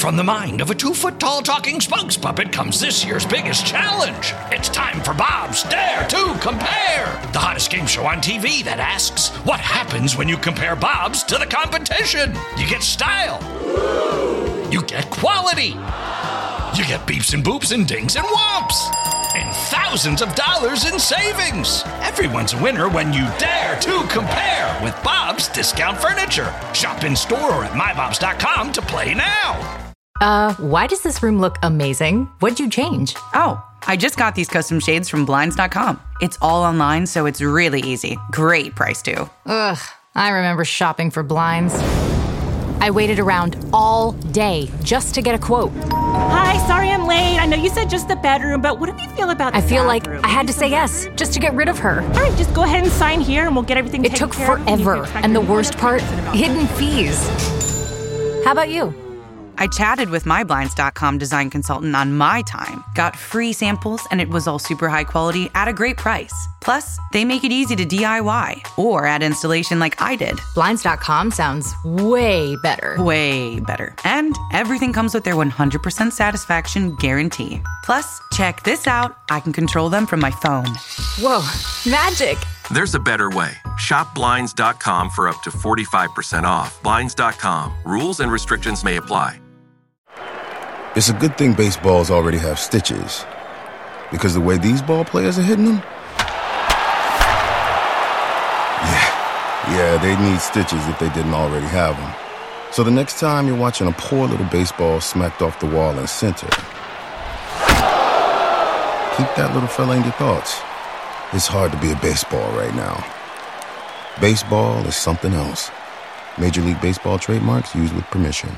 From the mind of a 2-foot-tall talking spokes puppet comes this year's biggest challenge. It's time for Bob's Dare to Compare, the hottest game show on TV that asks, what happens when you compare Bob's to the competition? You get style. You get quality. You get beeps and boops and dings and whomps. And thousands of dollars in savings. Everyone's a winner when you dare to compare with Bob's Discount Furniture. Shop in store or at mybobs.com to play now. Why does this room look amazing? What'd you change? Oh, I just got these custom shades from Blinds.com. It's all online, so it's really easy. Great price, too. Ugh, I remember shopping for blinds. I waited around all day just to get a quote. Hi, sorry I'm late. I know you said just the bedroom, but what do you feel about the I feel bathroom? like I had to say yes just to get rid of her. All right, just go ahead and sign here and we'll get everything It taken took care of. forever, and the worst part, hidden fees. How about you? I chatted with my Blinds.com design consultant on my time, got free samples, and it was all super high quality at a great price. Plus, they make it easy to DIY or add installation like I did. Blinds.com sounds way better. Way better. And everything comes with their 100% satisfaction guarantee. Plus, check this out. I can control them from my phone. Whoa, magic. There's a better way. Shop Blinds.com for up to 45% off. Blinds.com. Rules and restrictions may apply. It's a good thing baseballs already have stitches, because the way these ball players are hitting them, yeah, they need stitches if they didn't already have them. So the next time you're watching a poor little baseball smacked off the wall in center, keep that little fella in your thoughts. It's hard to be a baseball right now. Baseball is something else. Major League Baseball trademarks used with permission.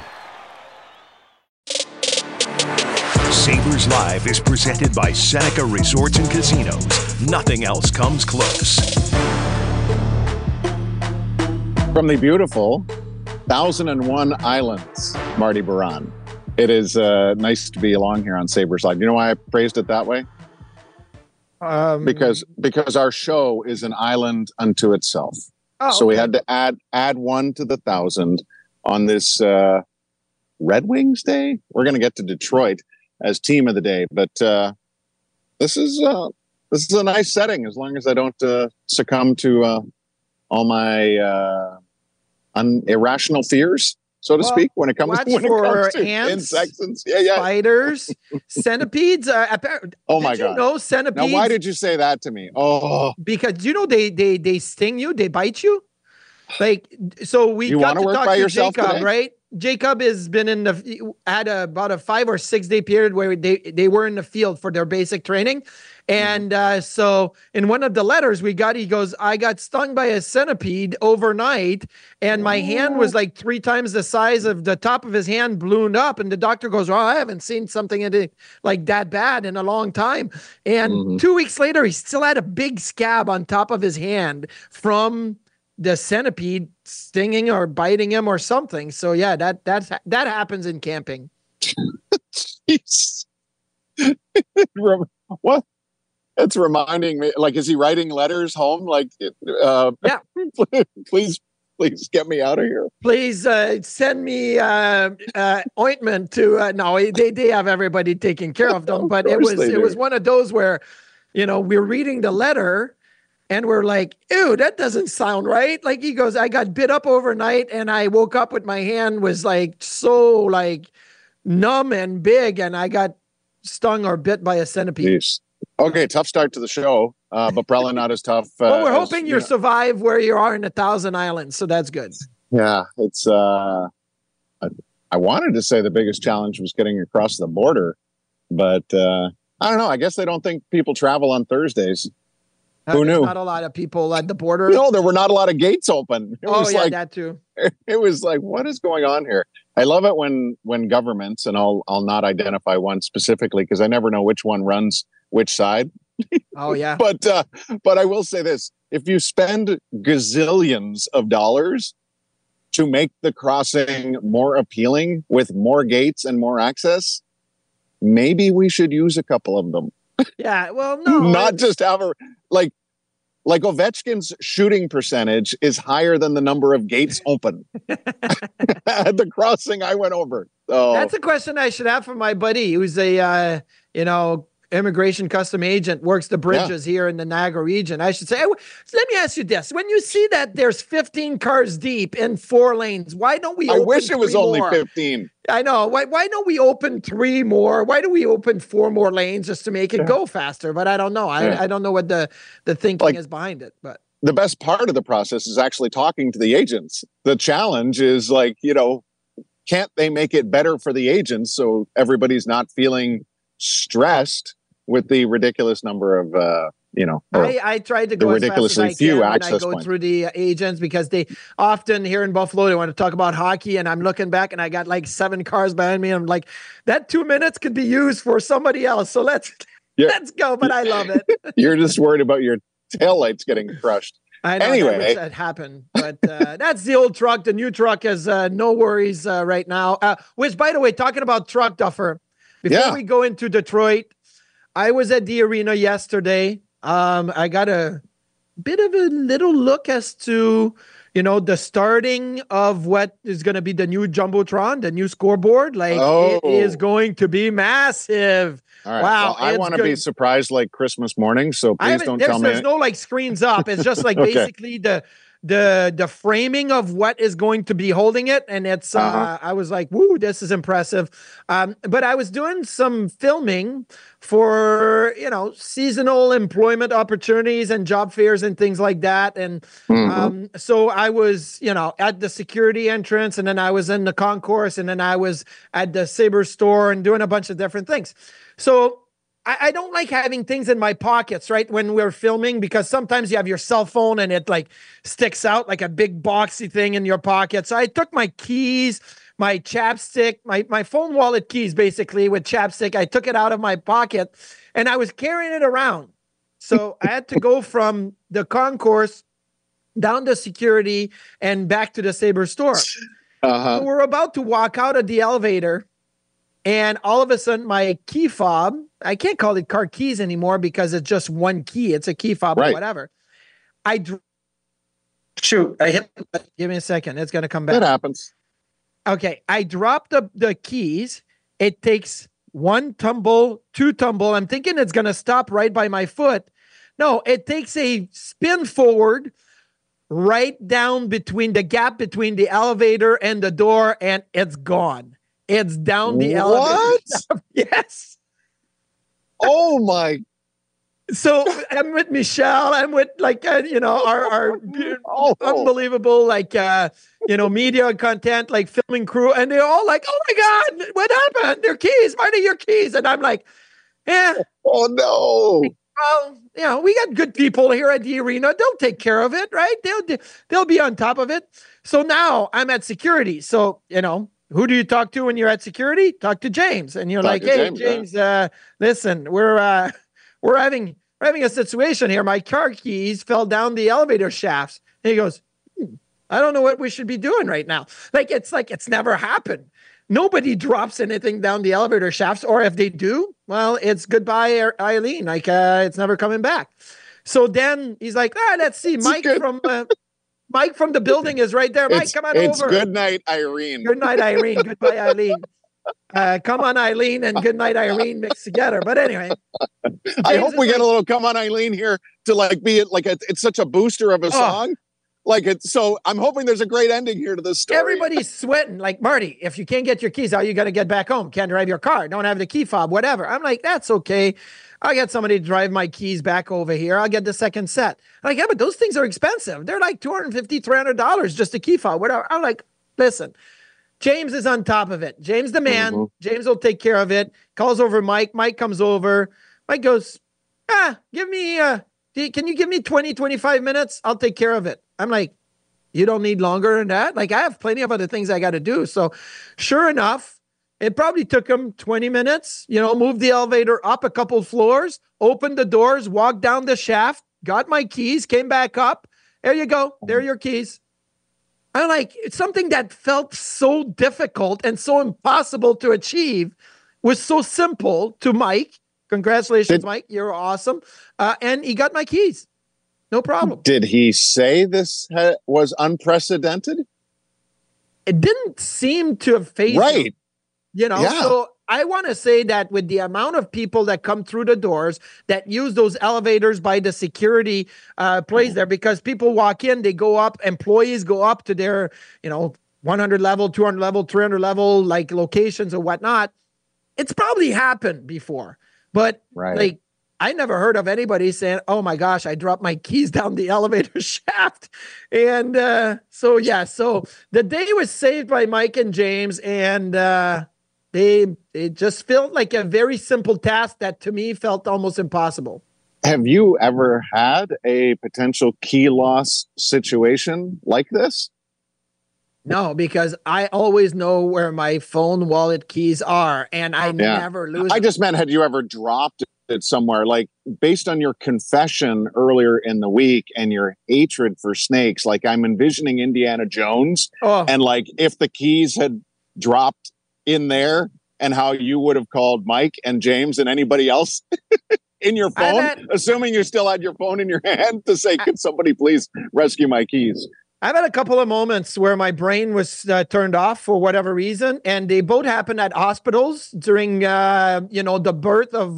Sabres Live is presented by Seneca Resorts and Casinos. Nothing else comes close. From the beautiful 1001 Islands, Marty Baron. It is nice to be along here on Sabres Live. You know why I phrased it that way? Because our show is an island unto itself. Oh, so we had to add one to the 1,000 on this Red Wings Day. We're going to get to Detroit as team of the day, but this is a nice setting as long as I don't succumb to all my irrational fears, so to speak, when it comes to ants, insects and spiders, centipedes. Oh my God! You know centipedes? Now, why did you say that to me? Oh, because they sting you, they bite you. Like, so we got to talk to Jacob, today? Right? Jacob has been had about a 5 or 6 day period where they were in the field for their basic training. And so in one of the letters we got, he goes, I got stung by a centipede overnight and my hand was like 3 times the size of the top of his hand ballooned up. And the doctor goes, well, I haven't seen something like that bad in a long time. And 2 weeks later, he still had a big scab on top of his hand from the centipede stinging or biting him or something. So yeah, that happens in camping. Jeez. What? It's reminding me, like, is he writing letters home? Like, yeah, please get me out of here. Please send me ointment to. No, they have everybody taking care of them, but it was one of those where, we're reading the letter. And we're like, ew, that doesn't sound right. Like he goes, I got bit up overnight and I woke up with my hand was like so like numb and big and I got stung or bit by a centipede. Jeez. Okay, tough start to the show, but probably not as tough. Well, we're hoping you survive where you are in 1,000 Islands, so that's good. Yeah, it's. I wanted to say the biggest challenge was getting across the border, but I don't know. I guess they don't think people travel on Thursdays. Who knew? Not a lot of people at the border. No, there were not a lot of gates open. That too. It was like, what is going on here? I love it when governments, and I'll not identify one specifically because I never know which one runs which side. Oh yeah. But I will say this: if you spend gazillions of dollars to make the crossing more appealing with more gates and more access, maybe we should use a couple of them. Yeah. Well, no. Not just have Like Ovechkin's shooting percentage is higher than the number of gates open at the crossing I went over. So that's a question I should have for my buddy who's a immigration custom agent, works the bridges here in the Niagara region. I should say, let me ask you this. When you see that there's 15 cars deep in 4 lanes, why don't we open I wish it was only more? 15. I know. Why don't we open 3 more? Why do we open 4 more lanes just to make it go faster? But I don't know. I don't know what the thinking is behind it. But the best part of the process is actually talking to the agents. The challenge is can't they make it better for the agents so everybody's not feeling stressed with the ridiculous number of, I tried to go as fast as I can when I go through the agents, because they often here in Buffalo, they want to talk about hockey, and I'm looking back and I got like 7 cars behind me. And I'm like, that 2 minutes could be used for somebody else. So let's go. But I love it. You're just worried about your taillights getting crushed. I know anyway. That happened, but that's the old truck. The new truck has no worries right now. Which, by the way, talking about truck, Duffer, before we go into Detroit, I was at the arena yesterday. I got a bit of a little look as to, the starting of what is going to be the new Jumbotron, the new scoreboard. It is going to be massive. All right. Wow. Well, I want to be surprised like Christmas morning, so please don't tell me. There's no screens up. It's just basically the framing of what is going to be holding it. And it's, I was like, woo, this is impressive. But I was doing some filming for, seasonal employment opportunities and job fairs and things like that. And so I was, at the security entrance, and then I was in the concourse, and then I was at the Sabre store and doing a bunch of different things. So I don't like having things in my pockets, right, when we're filming, because sometimes you have your cell phone and it sticks out like a big boxy thing in your pocket. So I took my keys, my chapstick, my phone wallet keys, basically, with chapstick. I took it out of my pocket and I was carrying it around. So I had to go from the concourse down to security and back to the Sabre store. So we're about to walk out of the elevator, and all of a sudden my key fob, I can't call it car keys anymore because it's just one key. It's a key fob or whatever. I hit. Give me a second. It's going to come back. That happens. Okay. I dropped the keys. It takes 1 tumble, 2 tumble. I'm thinking it's going to stop right by my foot. No, it takes a spin forward right down between the gap between the elevator and the door, and it's gone. It's down the elevator. What? Yes. Oh my. So I'm with Michelle. I'm with our unbelievable media content, filming crew. And they're all like, oh my God, what happened? Their keys, why are your keys? And I'm like, yeah. Oh no. Well, we got good people here at the arena. They'll take care of it, right? They'll be on top of it. So now I'm at security. So, who do you talk to when you're at security? Talk to James. And you're like, hey, James, listen, we're having a situation here. My car keys fell down the elevator shafts. And he goes, I don't know what we should be doing right now. It's never happened. Nobody drops anything down the elevator shafts, or if they do, well, it's goodbye, Eileen. It's never coming back. So then he's like, let's see. Mike from the building is right there. Mike, come on over. It's good night, Irene. Good night, Irene. Goodbye, Eileen. Come on, Eileen, and good night, Irene mixed together. But anyway. I hope we get a little come on, Eileen here to be it's such a booster of a song. So I'm hoping there's a great ending here to this story. Everybody's sweating. Like, Marty, if you can't get your keys, how are you going to get back home? Can't drive your car. Don't have the key fob, whatever. I'm like, that's okay. I'll get somebody to drive my keys back over here. I'll get the second set. I'm like, yeah, but those things are expensive. They're like $250, $300 just a key fob, whatever. I'm like, listen, James is on top of it. James the man. Mm-hmm. James will take care of it. Calls over Mike. Mike comes over. Mike goes, can you give me 20, 25 minutes? I'll take care of it. I'm like, you don't need longer than that? I have plenty of other things I got to do. So sure enough, it probably took him 20 minutes, moved the elevator up a couple floors, opened the doors, walked down the shaft, got my keys, came back up. There you go. There are your keys. I'm like, it's something that felt so difficult and so impossible to achieve was so simple to Mike. Congratulations, Mike. You're awesome. And he got my keys. No problem. Did he say this was unprecedented? It didn't seem to have phased him, So I want to say that with the amount of people that come through the doors that use those elevators by the security place there, because people walk in, they go up, employees go up to their, 100 level, 200 level, 300 level, like locations or whatnot. It's probably happened before, but I never heard of anybody saying, oh my gosh, I dropped my keys down the elevator shaft. And so the day was saved by Mike and James, and it just felt like a very simple task that to me felt almost impossible. Have you ever had a potential key loss situation like this? No, because I always know where my phone, wallet, keys are, and I never lose them. I just meant, had you ever dropped it somewhere? Like, based on your confession earlier in the week and your hatred for snakes, like, I'm envisioning Indiana Jones, and like, if the keys had dropped in there, and how you would have called Mike and James and anybody else in your phone, assuming you still had your phone in your hand, to say, could somebody please rescue my keys? I've had a couple of moments where my brain was turned off for whatever reason, and they both happened at hospitals during, the birth of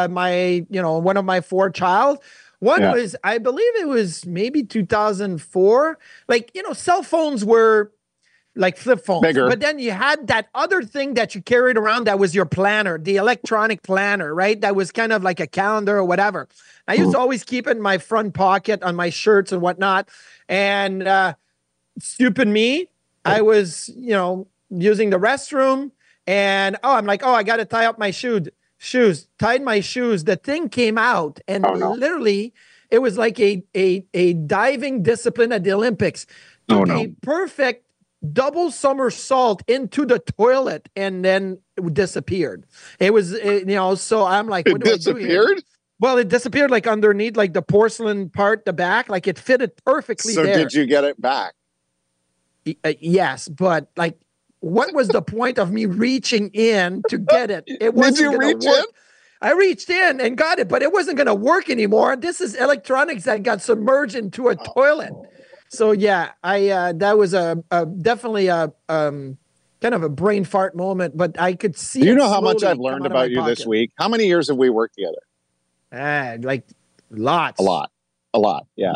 one of my 4 child. One was, I believe it was maybe 2004. Like, cell phones were like flip phones. Bigger. But then you had that other thing that you carried around that was your planner, the electronic planner, right? That was kind of like a calendar or whatever. I used to always keep it in my front pocket on my shirts and whatnot. And stupid me, I was, using the restroom, and I'm like, I got to tie up my shoes. Tied my shoes. The thing came out, and literally, it was like a diving discipline at the Olympics. A perfect double somersault into the toilet, and then it disappeared. It was, so I'm like, what do I do here? Well, it disappeared like underneath, like the porcelain part, the back, like it fitted perfectly there. So did you get it back? Yes, but like, what was the point of me reaching in to get it? It wasn't. Did you reach in? I reached in and got it, but it wasn't going to work anymore. This is electronics that got submerged into a toilet. So yeah, that was definitely a kind of a brain fart moment, but I could see. Do you know how much I've learned about you this week? How many years have we worked together? Like lots. A lot. Yeah.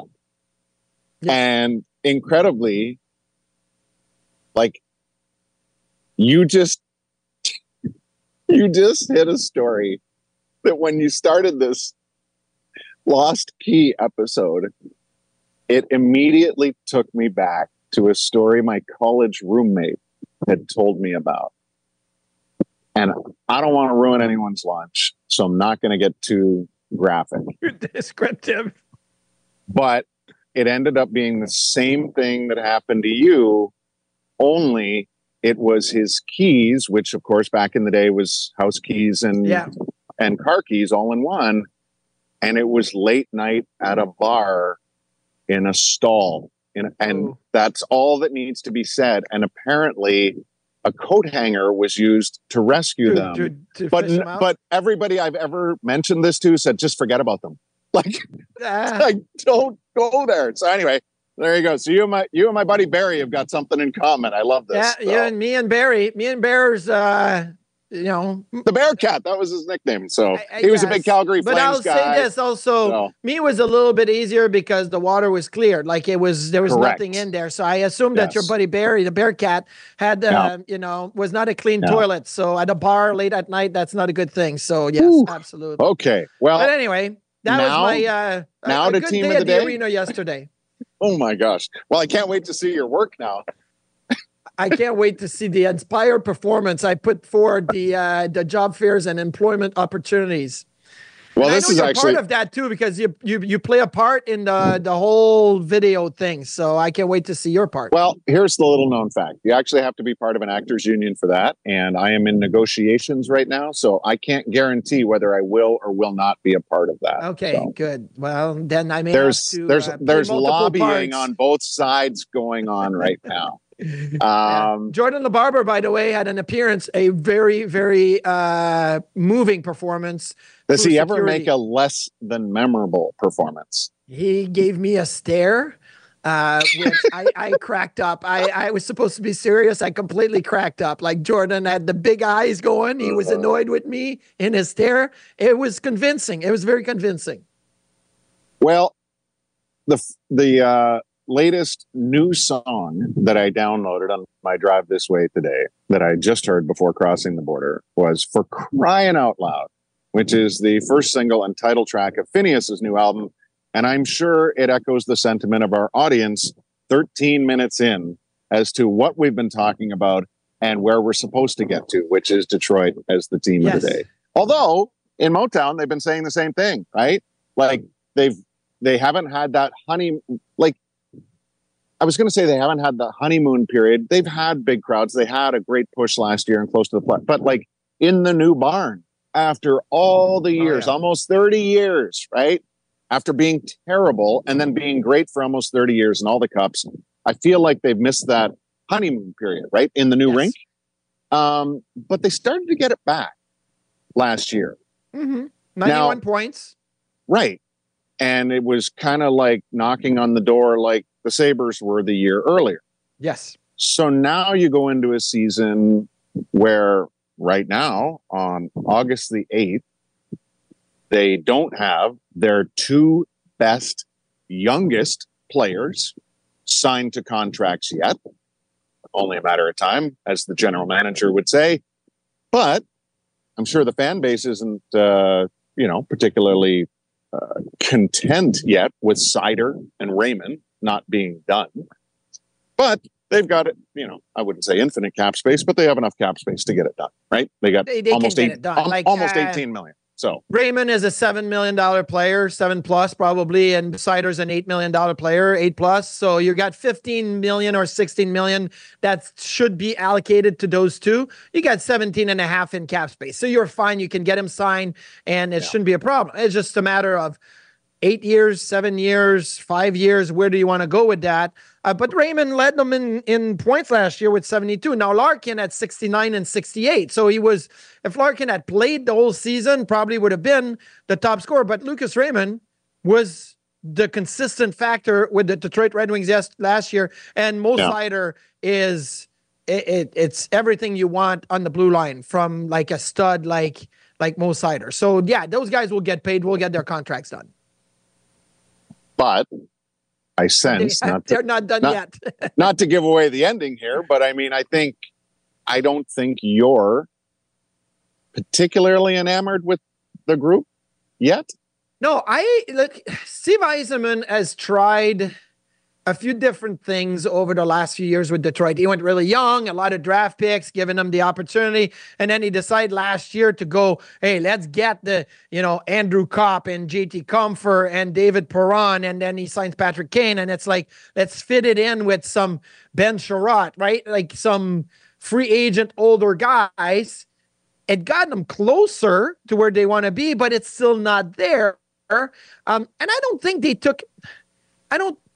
And incredibly, like, you just hit a story that when you started this Lost Key episode, it immediately took me back to a story my college roommate had told me about. And I don't want to ruin anyone's lunch, so I'm not going to get too graphic. Descriptive. But it ended up being the same thing that happened to you, only it was his keys, which of course back in the day was house keys and car keys all in one. And it was late night at a bar in a stall. And that's all that needs to be said. And apparently a coat hanger was used to rescue them. But everybody I've ever mentioned this to said, just forget about them. Like, don't go there. So anyway, there you go. So you and my buddy Barry have got something in common. I love this. Yeah, and me and Barry. Me and Bear's, the Bearcat. That was his nickname. So he was a big Calgary Flames guy. But I'll say this also. Me was a little bit easier because the water was cleared. Like there was nothing in there. So I assumed that your buddy Barry, the Bearcat, had was not a clean toilet. So at a bar late at night, that's not a good thing. So yes, absolutely. Okay. Well, but anyway, that was my the good team day of the at day? the arena yesterday. Oh my gosh. Well, I can't wait to see your work now. I can't wait to see the inspired performance I put forward, the job fairs and employment opportunities. Well, and this is actually part of that too, because you play a part in the whole video thing. So I can't wait to see your part. Well, here's the little known fact. You actually have to be part of an actors union for that. And I am in negotiations right now. So I can't guarantee whether I will or will not be a part of that. Okay, good. Well, then I may there's lobbying parts on both sides going on right now. Jordan LaBarber, by the way, had an appearance, a very, very moving performance. Does he ever make a less than memorable performance? He gave me a stare, which I cracked up. I was supposed to be serious. I completely cracked up. Like Jordan had the big eyes going. He was annoyed with me in his stare. It was convincing. It was very convincing. Well, the latest new song that I downloaded on my drive this way today that I just heard before crossing the border was For Crying Out Loud, which is the first single and title track of Phineas's new album. And I'm sure it echoes the sentiment of our audience 13 minutes in as to what we've been talking about and where we're supposed to get to, which is Detroit as the team of the day. Although in Motown, they've been saying the same thing, right? Like they haven't had that I was going to say they haven't had the honeymoon period. They've had big crowds. They had a great push last year and close to the play. But like in the new barn, after all the years, almost 30 years, right? After being terrible and then being great for almost 30 years and all the cups, I feel like they've missed that honeymoon period, right? In the new rink. But they started to get it back last year. 91 points. Right. And it was kind of like knocking on the door like the Sabres were the year earlier. Yes. So now you go into a season where right now on August the 8th, they don't have their two best, youngest players signed to contracts yet. Only a matter of time, as the general manager would say. But I'm sure the fan base isn't, particularly content yet with Seider and Raymond not being done. But they've got it, I wouldn't say infinite cap space, but they have enough cap space to get it done, right? They got almost 18 million. So Raymond is a $7 million player, 7+ probably, and Seider's an $8 million player, 8+. So you got 15 million or 16 million that should be allocated to those two. You got 17.5 in cap space. So you're fine. You can get him signed and it shouldn't be a problem. It's just a matter of 8 years, 7 years, 5 years. Where do you want to go with that? But Raymond led them in points last year with 72. Now Larkin at 69 and 68. So if Larkin had played the whole season, probably would have been the top scorer. But Lucas Raymond was the consistent factor with the Detroit Red Wings last year. And Mo Seider is it's everything you want on the blue line from like a stud like Mo Seider. So yeah, those guys will get paid. We'll get their contracts done. But I sense they're not done yet. Not to give away the ending here, but I mean, I don't think you're particularly enamored with the group yet. No, Steve Yzerman has tried a few different things over the last few years with Detroit. He went really young, a lot of draft picks, giving them the opportunity. And then he decided last year to go, hey, let's get Andrew Kopp and JT Compher and David Perron. And then he signs Patrick Kane. And it's like, let's fit it in with some Ben Sherratt, right? Like some free agent older guys. It got them closer to where they want to be, but it's still not there. And I don't think they took, I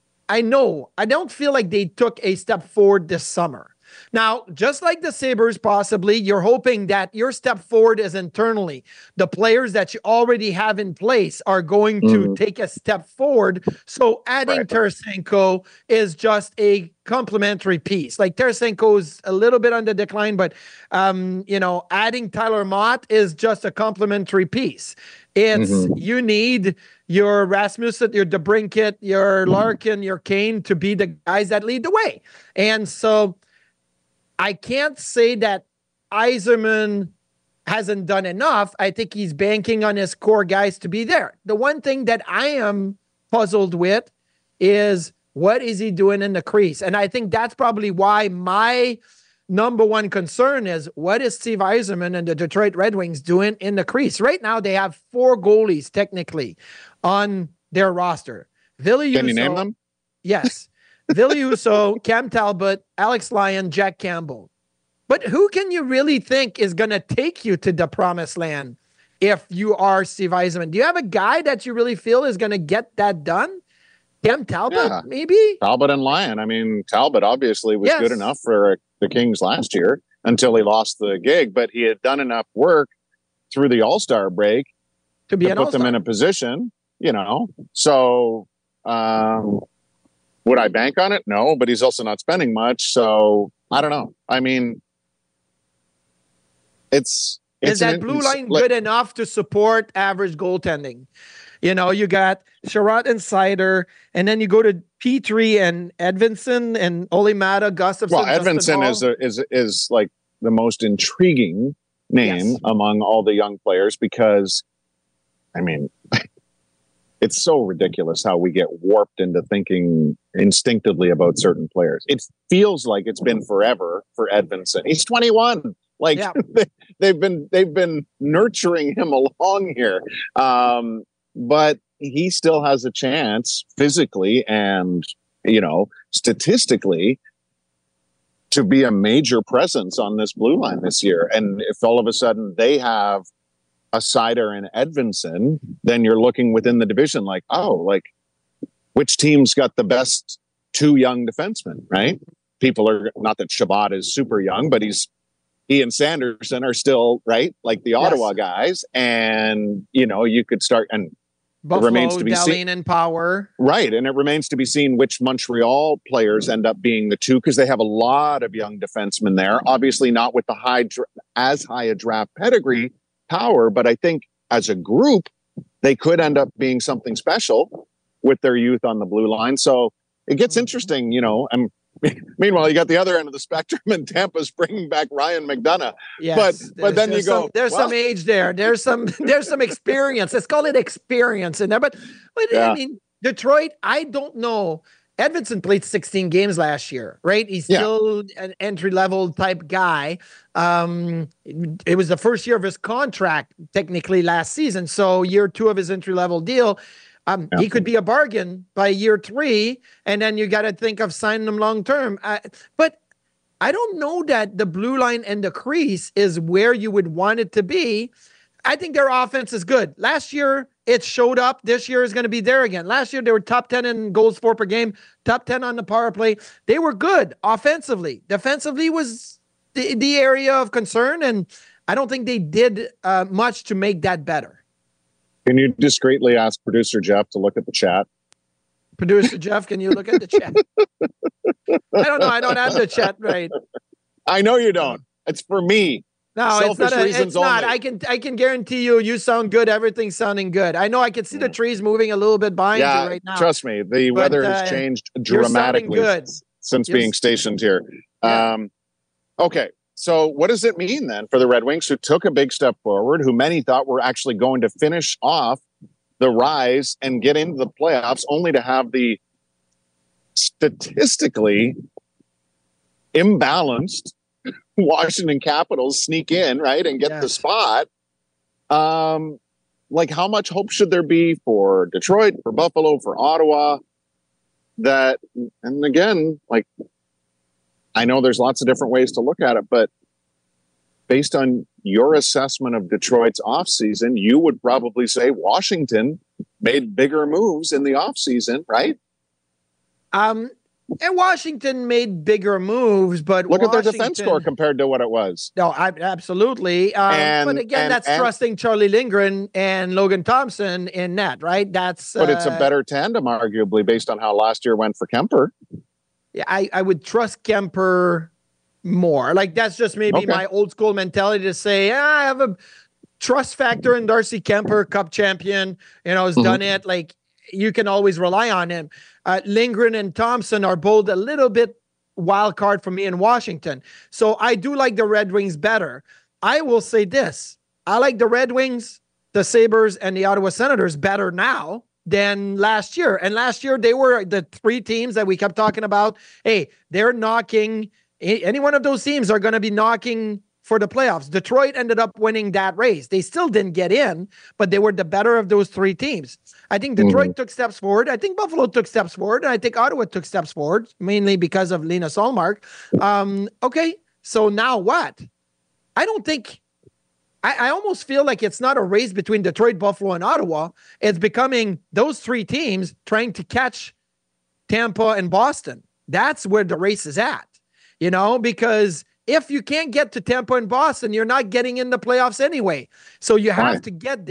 don't feel like they took a step forward this summer. Now, just like the Sabres, possibly, you're hoping that your step forward is internally. The players that you already have in place are going to take a step forward. So adding Tarasenko is just a complementary piece. Like Tarasenko is a little bit on the decline, but, adding Tyler Mott is just a complementary piece. It's you need your Rasmussen, your DeBrincat, your Larkin, your Kane to be the guys that lead the way. And so I can't say that Yzerman hasn't done enough. I think he's banking on his core guys to be there. The one thing that I am puzzled with is what is he doing in the crease? And I think that's probably why my number one concern is what is Steve Yzerman and the Detroit Red Wings doing in the crease? Right now, they have 4 goalies technically on their roster. Can you name them? Yes. Ville Husso, Cam Talbot, Alex Lyon, Jack Campbell. But who can you really think is going to take you to the promised land if you are Steve Yzerman? Do you have a guy that you really feel is going to get that done? Cam Talbot, maybe? Talbot and Lyon. I mean, Talbot obviously was good enough for the Kings last year until he lost the gig, but he had done enough work through the All-Star break to put them in a position, So Would I bank on it? No, but he's also not spending much. So I don't know. I mean, is that blue line good enough to support average goaltending? You know, you got Sherratt and Seider, and then you go to Petrie and Edvinsson and Olimata, Gustafsson. Well, Edvinsson is like the most intriguing name among all the young players because, I mean, it's so ridiculous how we get warped into thinking instinctively about certain players. It feels like it's been forever for Edvinsson. He's 21. Like they've been nurturing him along here. But he still has a chance physically and, you know, statistically to be a major presence on this blue line this year. And if all of a sudden they have a Seider and Edvinsson, then you're looking within the division like, oh, like which team's got the best two young defensemen, right? People are, not that Shabbat is super young, but he and Sanderson are still, right? Like the Ottawa guys. And, you know, you could start, and Buffalo, remains to be seen, and Power. Right. And it remains to be seen which Montreal players end up being the two, because they have a lot of young defensemen there. Obviously not with the as high a draft pedigree, Power, but I think as a group, they could end up being something special with their youth on the blue line. So it gets interesting, you know, and meanwhile, you got the other end of the spectrum, and Tampa's bringing back Ryan McDonagh. Yes, but then you go, there's some age there. There's some experience. Let's call it experience in there. But I mean, Detroit, I don't know. Edvinsson played 16 games last year, right? He's still an entry-level type guy. It was the first year of his contract, technically, last season. So year 2 of his entry-level deal. He could be a bargain by year 3, and then you got to think of signing him long-term. But I don't know that the blue line and the crease is where you would want it to be. I think their offense is good. Last year, it showed up. This year is going to be there again. Last year, they were top 10 in goals for per game, top 10 on the power play. They were good offensively. Defensively was the area of concern, and I don't think they did much to make that better. Can you discreetly ask producer Jeff to look at the chat? Producer Jeff, can you look at the chat? I don't know. I don't have the chat right. I know you don't. It's for me. No, selfish it's not. Reasons it's not. only. I can guarantee you. You sound good. Everything's sounding good. I know. I can see the trees moving a little bit behind you right now. Trust me. The weather has changed dramatically since being stationed here. Yeah. Okay. So what does it mean then for the Red Wings, who took a big step forward, who many thought were actually going to finish off the rise and get into the playoffs, only to have the statistically imbalanced Washington Capitals sneak in, right, and get the spot? Like, how much hope should there be for Detroit, for Buffalo, for Ottawa? That, and again, like, I know there's lots of different ways to look at it, but based on your assessment of Detroit's offseason, you would probably say Washington made bigger moves in the offseason, right? And Washington made bigger moves, but look at their defense score compared to what it was. No, absolutely. But again, that's trusting Charlie Lindgren and Logan Thompson in net, right? But it's a better tandem, arguably, based on how last year went for Kemper. Yeah, I would trust Kemper more. Like, that's just maybe my old school mentality to say, I have a trust factor in Darcy Kemper, Cup champion, has done it. Like, you can always rely on him. Lindgren and Thompson are both a little bit wild card for me in Washington. So I do like the Red Wings better. I will say this. I like the Red Wings, the Sabres, and the Ottawa Senators better now than last year. And last year, they were the 3 teams that we kept talking about. Hey, they're knocking. Any one of those teams are going to be knocking for the playoffs. Detroit ended up winning that race. They still didn't get in, but they were the better of those 3 teams. I think Detroit took steps forward. I think Buffalo took steps forward. And I think Ottawa took steps forward, mainly because of Linus Ullmark. Okay, so now what? I don't think... I almost feel like it's not a race between Detroit, Buffalo, and Ottawa. It's becoming those 3 teams trying to catch Tampa and Boston. That's where the race is at, because if you can't get to Tampa and Boston, you're not getting in the playoffs anyway. So you have to get there.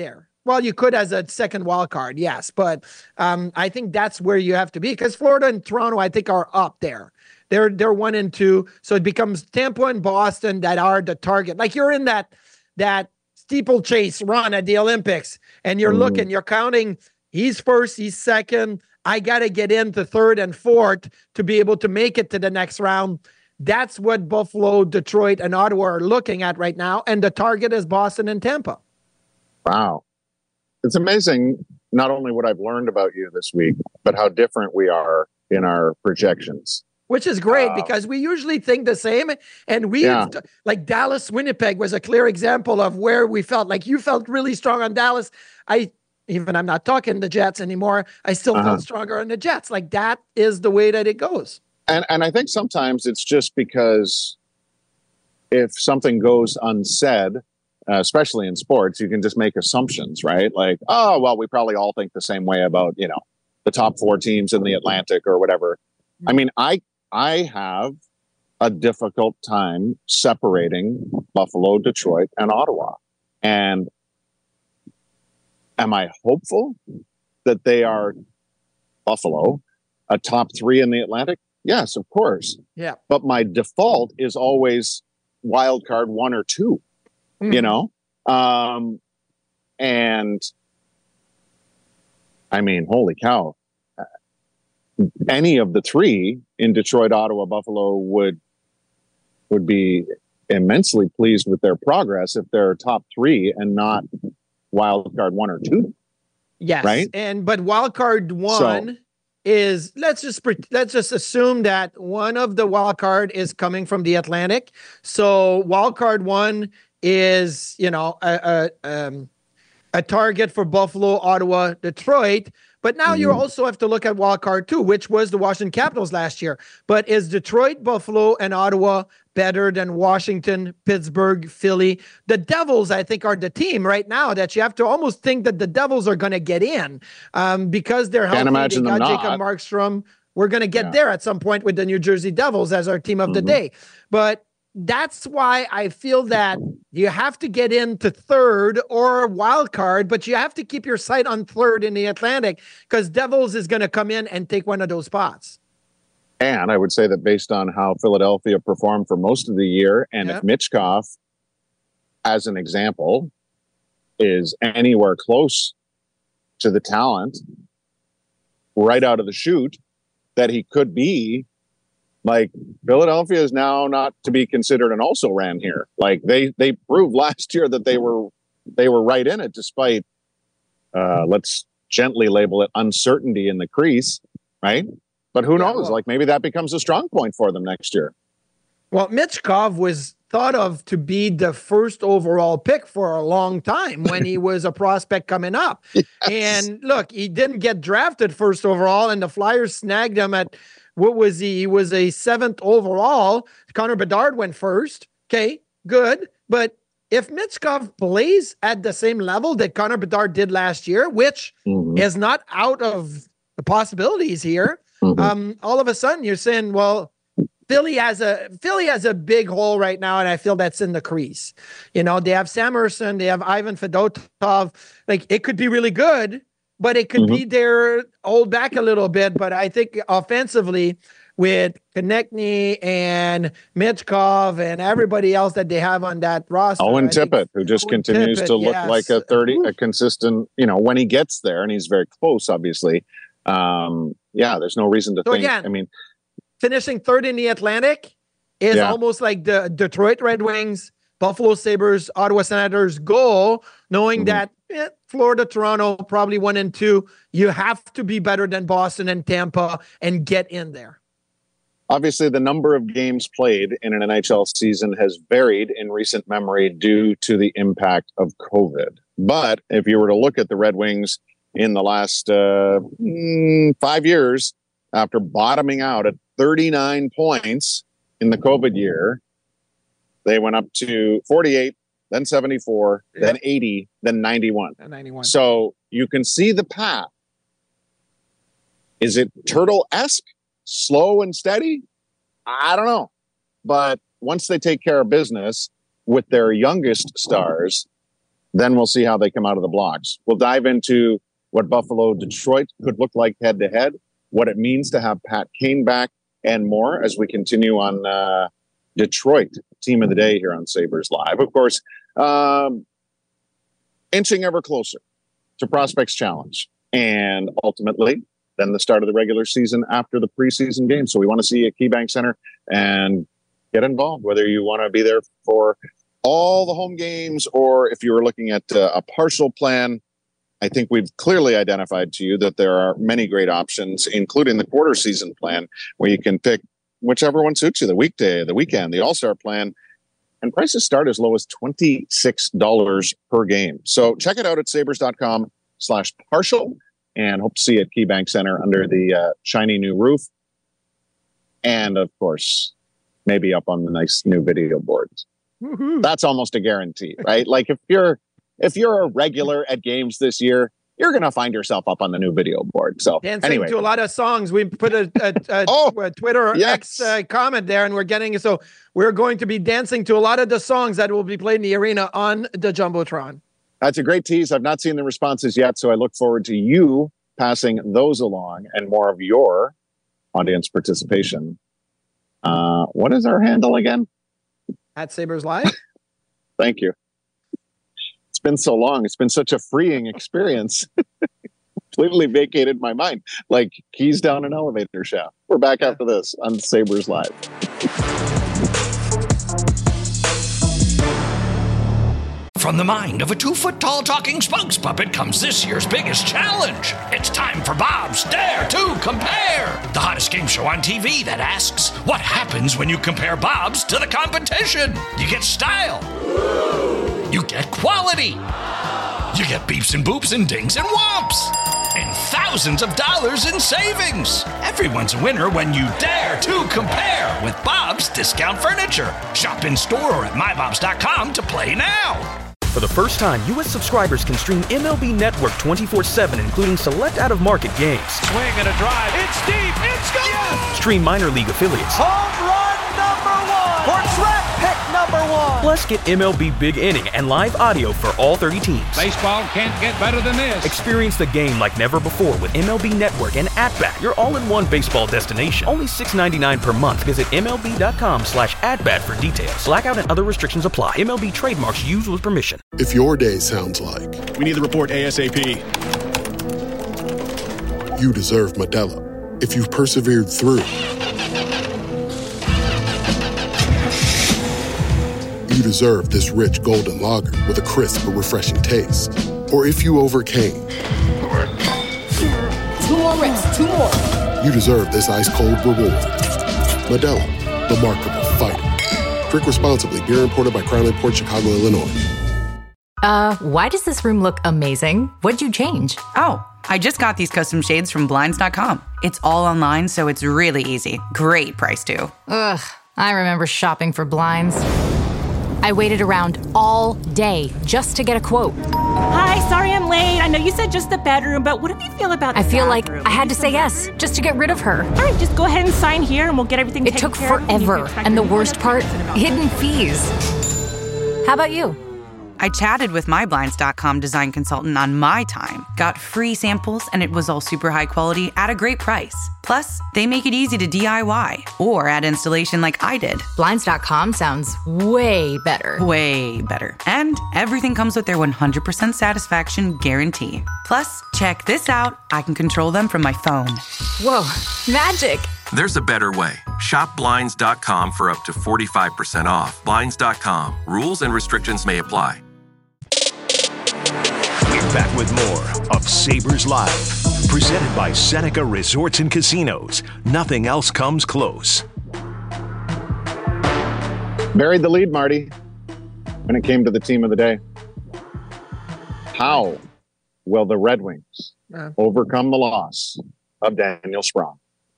Well, you could as a second wild card, yes. But I think that's where you have to be because Florida and Toronto, I think, are up there. They're 1 and 2. So it becomes Tampa and Boston that are the target. Like you're in that steeplechase run at the Olympics and you're looking, you're counting, he's first, he's second. I got to get into third and fourth to be able to make it to the next round. That's what Buffalo, Detroit, and Ottawa are looking at right now. And the target is Boston and Tampa. Wow. It's amazing, not only what I've learned about you this week, but how different we are in our projections. Which is great because we usually think the same. And like Dallas, Winnipeg was a clear example of where we felt like you felt really strong on Dallas. I'm not talking the Jets anymore. I still felt stronger on the Jets. Like that is the way that it goes. And I think sometimes it's just because if something goes unsaid, especially in sports, you can just make assumptions, right? Like, oh, well, we probably all think the same way about, the top 4 teams in the Atlantic or whatever. I mean, I have a difficult time separating Buffalo, Detroit, and Ottawa. And am I hopeful that they are Buffalo, a top 3 in the Atlantic? Yes, of course. Yeah. But my default is always wild card 1 or 2. And I mean, holy cow, any of the 3 in Detroit, Ottawa, Buffalo would be immensely pleased with their progress if they're top 3 and not wild card 1 or 2. Yes. Right. But wild card 1 is, let's just assume that one of the wild card is coming from the Atlantic. So wild card 1 is, a target for Buffalo, Ottawa, Detroit. But now you also have to look at wild card 2, which was the Washington Capitals last year. But is Detroit, Buffalo, and Ottawa better than Washington, Pittsburgh, Philly? The Devils, I think, are the team right now that you have to almost think that the Devils are going to get in because they're healthy. Can't imagine they got them Jacob not. Markstrom. We're going to get there at some point with the New Jersey Devils as our team of the day. But that's why I feel that you have to get into third or wild card, but you have to keep your sight on third in the Atlantic because Devils is going to come in and take one of those spots. And I would say that based on how Philadelphia performed for most of the year, and if Michkov, as an example, is anywhere close to the talent right out of the chute that he could be, like Philadelphia is now not to be considered an also-ran here. Like they proved last year that they were right in it despite let's gently label it uncertainty in the crease, right? But who knows? Like maybe that becomes a strong point for them next year. Well, Michkov was thought of to be the first overall pick for a long time when he was a prospect coming up. Yes. And look, he didn't get drafted first overall, and the Flyers snagged him at what was he? He was a 7th overall. Connor Bedard went first. Okay, good. But if Michkov plays at the same level that Connor Bedard did last year, which is not out of the possibilities here, all of a sudden you're saying, well, Philly has a big hole right now, and I feel that's in the crease. They have Sam Ersson, they have Ivan Fedotov. Like it could be really good, but it could be their hold back a little bit. But I think offensively, with Konechny and Michkov and everybody else that they have on that roster, Owen Tippett, who just continues to look like a consistent, when he gets there, and he's very close, obviously. There's no reason to think. Again, I mean, finishing third in the Atlantic is almost like the Detroit Red Wings, Buffalo Sabres, Ottawa Senators goal, knowing that Florida, Toronto, probably 1 and 2. You have to be better than Boston and Tampa and get in there. Obviously, the number of games played in an NHL season has varied in recent memory due to the impact of COVID. But if you were to look at the Red Wings in the last 5 years, after bottoming out at 39 points in the COVID year, they went up to 48, then 74, then 80, then 91. So you can see the path. Is it Turtle-esque, slow and steady? I don't know. But once they take care of business with their youngest stars, Then we'll see how they come out of the blocks. We'll dive into what Buffalo-Detroit could look like head-to-head, what it means to have Pat Kane back, and more as we continue on Detroit, team of the day here on Sabres Live. Of course, inching ever closer to Prospects Challenge, and ultimately then the start of the regular season after the preseason game. So we want to see you at KeyBank Center and get involved, whether you want to be there for all the home games or if you were looking at a partial plan. I think we've clearly identified to you that there are many great options, including the quarter season plan, where you can pick whichever one suits you, the weekday, the weekend, the all-star plan, and prices start as low as $26 per game. So check it out at sabres.com/partial, and hope to see you at KeyBank Center under the shiny new roof. And of course, maybe up on the nice new video boards. Mm-hmm. That's almost a guarantee, right? Like if you're a regular at games this year, you're going to find yourself up on the new video board. So dancing to a lot of songs. We put a Twitter or X comment there, and we're going to be dancing to a lot of the songs that will be played in the arena on the Jumbotron. That's a great tease. I've not seen the responses yet, so I look forward to you passing those along and more of your audience participation. What is our handle again? At Sabres Live. Thank you. It's been so long. It's been such a freeing experience. Completely vacated my mind. Like keys down an elevator shaft. We're back after this on Sabres Live. From the mind of a 2-foot-tall talking spokes puppet comes this year's biggest challenge. It's time for Bob's Dare to Compare, the hottest game show on TV that asks, what happens when you compare Bob's to the competition? You get style. You get quality. You get beeps and boops and dings and whomps. And thousands of dollars in savings. Everyone's a winner when you dare to compare with Bob's Discount Furniture. Shop in store or at mybobs.com to play now. For the first time, U.S. subscribers can stream MLB Network 24/7, including select out-of-market games. Swing and a drive. It's deep. It's gone. Yes! Stream minor league affiliates. Home run number 1. Or draft pick number 1. Plus, get MLB Big Inning and live audio for all 30 teams. Baseball can't get better than this. Experience the game like never before with MLB Network and At-Bat, your all-in-one baseball destination. Only $6.99 per month. Visit MLB.com/at-bat for details. Blackout and other restrictions apply. MLB trademarks used with permission. If your day sounds like, we need the report ASAP, you deserve Modelo. If you've persevered through, you deserve this rich golden lager with a crisp but refreshing taste. Or if you overcame. 2 more reps, 2 more. You deserve this ice cold reward. Modelo, the Remarkable Fighter. Drink responsibly. Beer imported by Crown Imports, Chicago, Illinois. Why does this room look amazing? What'd you change? Oh, I just got these custom shades from Blinds.com. It's all online, so it's really easy. Great price, too. Ugh, I remember shopping for blinds. I waited around all day just to get a quote. Hi, sorry I'm late. I know you said just the bedroom, but what do you feel about the I feel bathroom? like I had to say yes, just to get rid of her. All right, just go ahead and sign here and we'll get everything taken care of. It took forever, and the worst part, hidden fees. How about you? I chatted with my Blinds.com design consultant on my time, got free samples, and it was all super high quality at a great price. Plus, they make it easy to DIY or add installation like I did. Blinds.com sounds way better. Way better. And everything comes with their 100% satisfaction guarantee. Plus, check this out. I can control them from my phone. Whoa, magic. There's a better way. Shop Blinds.com for up to 45% off. Blinds.com. Rules and restrictions may apply. We're back with more of Sabres Live, presented by Seneca Resorts and Casinos. Nothing else comes close. Buried the lead, Marty, when it came to the team of the day. How will the Red Wings overcome the loss of Daniel Sprong?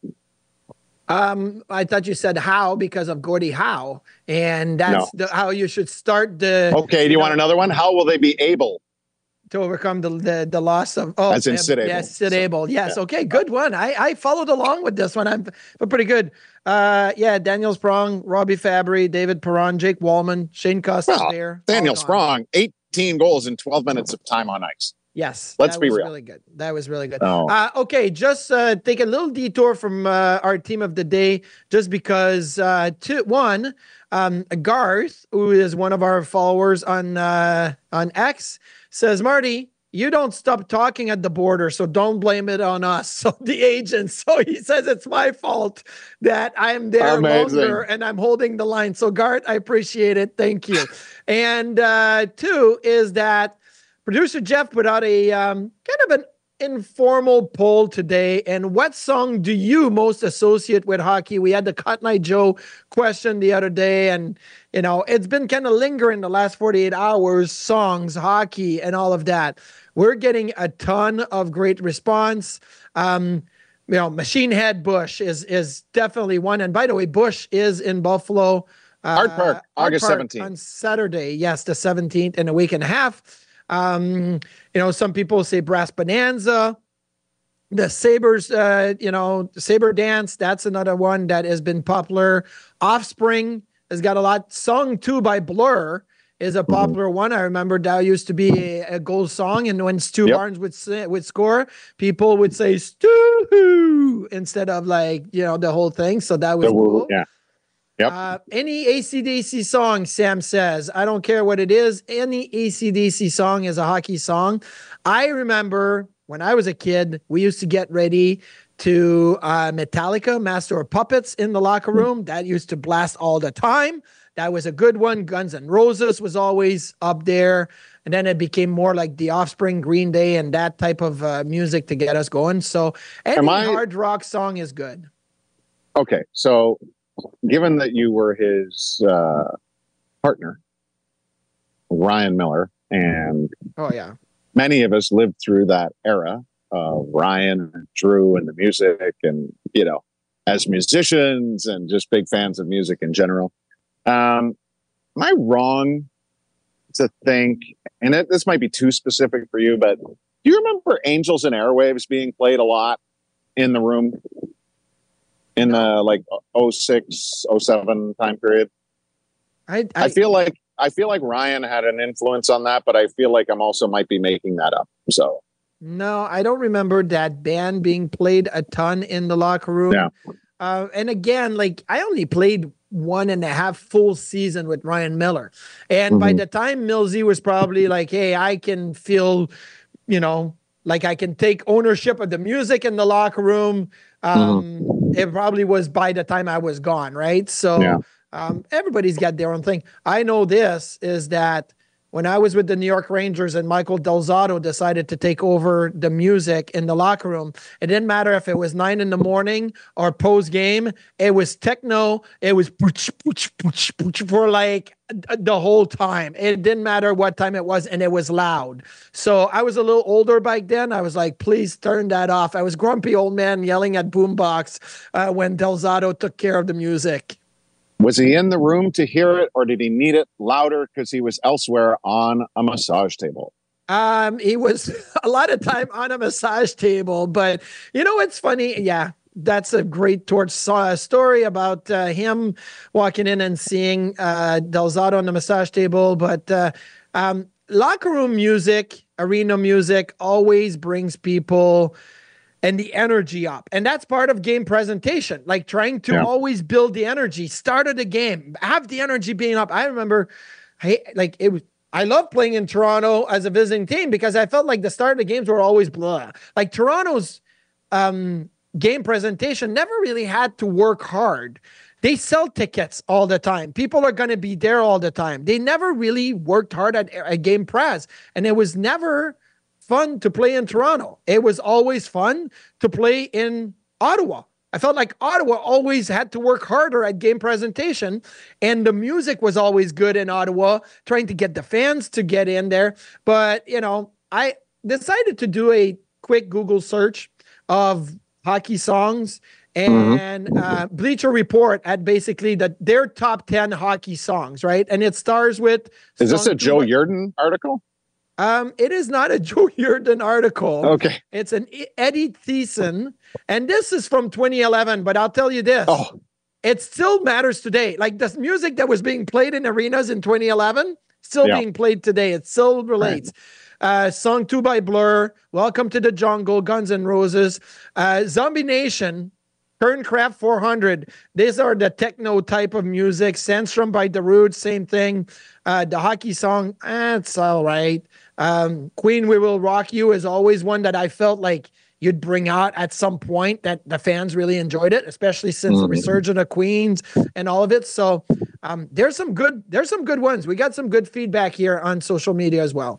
I thought you said how because of Gordie Howe, and that's how you should start the. Okay, do you want another one? How will they be able to overcome the loss of? Oh, as in Sid Abel. Yes, Sid Abel. Yes, okay, good one. I followed along with this one. I'm pretty good. Daniel Sprong, Robbie Fabry, David Perron, Jake Wallman, Shane Costas there. Daniel Sprong, 8 18 goals in 12 minutes of time on ice. Yes. Let's be real. Really good. That was really good. Oh. Okay, just take a little detour from our team of the day, just because, Garth, who is one of our followers on X, says, Marty, you don't stop talking at the border, so don't blame it on us. So the agents. So he says it's my fault that I'm there longer and I'm holding the line. So Garth, I appreciate it. Thank you. And 2 is that producer Jeff put out a kind of an informal poll today. And what song do you most associate with hockey? We had the Cotton Eye Joe question the other day, and it's been kind of lingering the last 48 hours, songs, hockey, and all of that. We're getting a ton of great response. Machine Head Bush is definitely one. And by the way, Bush is in Buffalo. Art Park, August 17th. On Saturday, yes, the 17th, in a week and a half. Some people say Brass Bonanza. The Sabres, Sabre Dance, that's another one that has been popular. Offspring has got a lot. Sung 2 by Blur is a popular one. I remember that used to be a goal song, and when Stu Barnes would score, people would say Stu instead of the whole thing. So that was cool. Yeah. Yep. Any AC/DC song, Sam says. I don't care what it is. Any AC/DC song is a hockey song. I remember when I was a kid, we used to get ready to Metallica, Master of Puppets in the locker room. That used to blast all the time. That was a good one. Guns N' Roses was always up there. And then it became more like The Offspring, Green Day, and that type of music to get us going. So any hard rock song is good. Okay, so given that you were his partner, Ryan Miller, and many of us lived through that era of Ryan and Drew and the music, and as musicians and just big fans of music in general. Am I wrong to think, and this might be too specific for you, but do you remember Angels and Airwaves being played a lot in the room in the 06, 07 time period? I feel like Ryan had an influence on that, but I feel like I'm also might be making that up. So no, I don't remember that band being played a ton in the locker room. Yeah. And again, I only played 1.5 full season with Ryan Miller. And by the time Millsy was probably hey, I can feel, I can take ownership of the music in the locker room. It probably was by the time I was gone, right? So everybody's got their own thing. I know this is that when I was with the New York Rangers and Michael Del Zotto decided to take over the music in the locker room, it didn't matter if it was 9 a.m. or post game. It was techno. It was for the whole time. It didn't matter what time it was, and it was loud. So I was a little older back then. I was like, please turn that off. I was grumpy old man yelling at boombox when Del Zotto took care of the music. Was he in the room to hear it, or did he need it louder because he was elsewhere on a massage table? He was a lot of time on a massage table, but it's funny. Yeah, that's a great Torch story about him walking in and seeing Del Zotto on the massage table. But locker room music, arena music always brings people and the energy up. And that's part of game presentation, trying to always build the energy. Start of the game, have the energy being up. I remember, I love playing in Toronto as a visiting team because I felt like the start of the games were always blah. Toronto's game presentation never really had to work hard. They sell tickets all the time. People are going to be there all the time. They never really worked hard at game press. And it was never fun to play in Toronto. It was always fun to play in Ottawa. I felt like Ottawa always had to work harder at game presentation, and the music was always good in Ottawa, trying to get the fans to get in there. But, I decided to do a quick Google search of hockey songs, and Bleacher Report had basically their top 10 hockey songs, right? And it stars with... Is this a Joe Yerdon article? It is not a Joe Yerdon article. Okay. It's an Eddie Thiessen, and this is from 2011, but I'll tell you this. It still matters today. The music that was being played in arenas in 2011 still being played today. It still relates. Song 2 by Blur, Welcome to the Jungle, Guns N' Roses, Zombie Nation, Kernkraft 400. These are the techno type of music. Sandstrom by The Roots, same thing. The hockey song, it's all right. Queen, We Will Rock You is always one that I felt like you'd bring out at some point, that the fans really enjoyed it, especially since the resurgence of Queens and all of it. So there's some good ones. We got some good feedback here on social media as well.